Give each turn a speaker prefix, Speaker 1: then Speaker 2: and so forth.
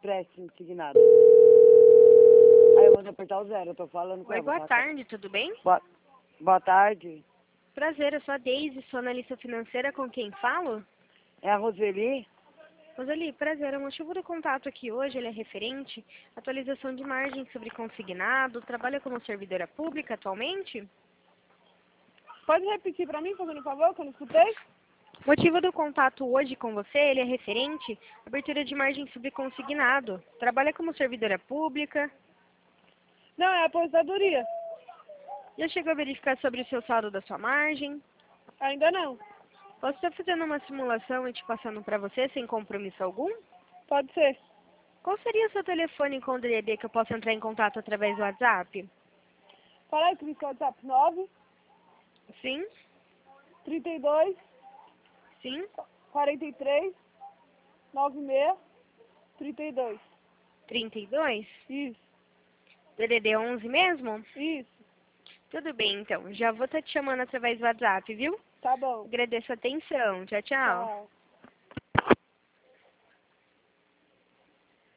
Speaker 1: empréstimo consignado. Aí eu vou apertar o 0, eu tô falando com
Speaker 2: Oi,
Speaker 1: ela.
Speaker 2: boa tarde, tudo bem?
Speaker 1: Boa tarde.
Speaker 2: Prazer, eu sou a Deise, sou analista financeira, com quem falo?
Speaker 1: É a Roseli?
Speaker 2: Roseli, prazer, o motivo do contato aqui hoje ele é referente à atualização de margem sobre consignado, trabalha como servidora pública atualmente?
Speaker 3: Pode repetir para mim, fazendo favor, que eu não escutei?
Speaker 2: O motivo do contato hoje com você, ele é referente à abertura de margem sobre consignado, trabalha como servidora pública,
Speaker 3: Não, é a aposentadoria.
Speaker 2: já chegou a verificar sobre o seu saldo da sua margem?
Speaker 3: Ainda não.
Speaker 2: Posso estar fazendo uma simulação e te passando para você sem compromisso algum?
Speaker 3: Pode ser.
Speaker 2: Qual seria o seu telefone com DDD que eu possa entrar em contato através do WhatsApp?
Speaker 3: Fala aí, Cris, WhatsApp 9
Speaker 2: Sim,
Speaker 3: 32
Speaker 2: sim,
Speaker 3: 43 96 32.
Speaker 2: 32?
Speaker 3: Isso,
Speaker 2: DDD 11 mesmo?
Speaker 3: isso.
Speaker 2: Tudo bem, então. Já vou estar te chamando através do WhatsApp, viu?
Speaker 3: Tá bom.
Speaker 2: Agradeço a atenção. Tchau, tchau.
Speaker 3: Tchau.